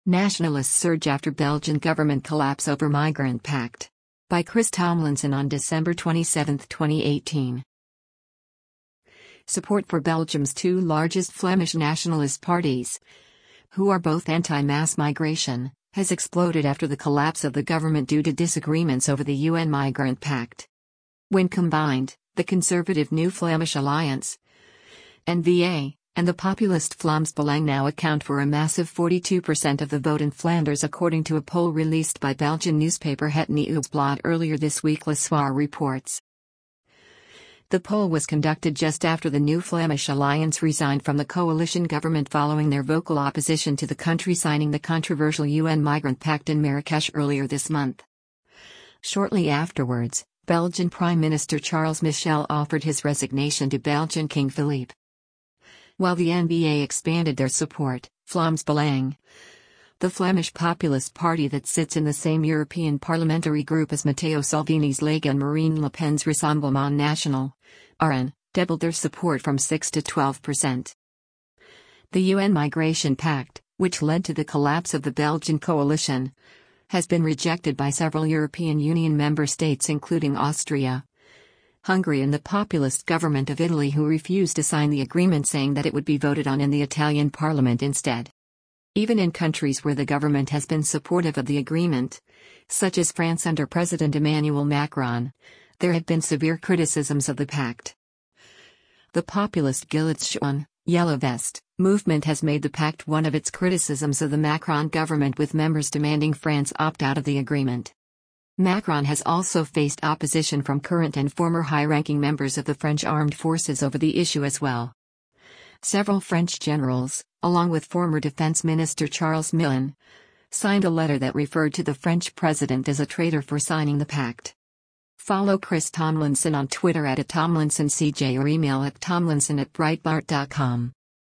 Nationalists surge after Belgian government collapse over migrant pact. By Chris Tomlinson on December 27, 2018. Support for Belgium's two largest Flemish nationalist parties, who are both anti-mass migration, has exploded after the collapse of the government due to disagreements over the UN Migrant Pact. When combined, the conservative New Flemish Alliance, N-VA, and the populist Vlaams Belang now account for a massive 42% of the vote in Flanders, according to a poll released by Belgian newspaper Het Nieuwsblad earlier this week, Le Soir reports. The poll was conducted just after the New Flemish Alliance resigned from the coalition government following their vocal opposition to the country signing the controversial UN Migrant Pact in Marrakesh earlier this month. Shortly afterwards, Belgian Prime Minister Charles Michel offered his resignation to Belgian King Philippe. While the N-VA expanded their support, Vlaams Belang, the Flemish populist party that sits in the same European parliamentary group as Matteo Salvini's Lega and Marine Le Pen's Rassemblement National, RN, doubled their support from 6 to 12%. The UN Migration Pact, which led to the collapse of the Belgian coalition, has been rejected by several European Union member states including Austria, Hungary and the populist government of Italy, who refused to sign the agreement, saying that it would be voted on in the Italian parliament instead. Even in countries where the government has been supportive of the agreement, such as France under President Emmanuel Macron, there have been severe criticisms of the pact. The populist Gilets Jaunes, Yellow Vest movement has made the pact one of its criticisms of the Macron government, with members demanding France opt out of the agreement. Macron has also faced opposition from current and former high-ranking members of the French armed forces over the issue as well. Several French generals, along with former Defense Minister Charles Millen, signed a letter that referred to the French president as a traitor for signing the pact. Follow Chris Tomlinson on Twitter @TomlinsonCJ or email at tomlinson@breitbart.com.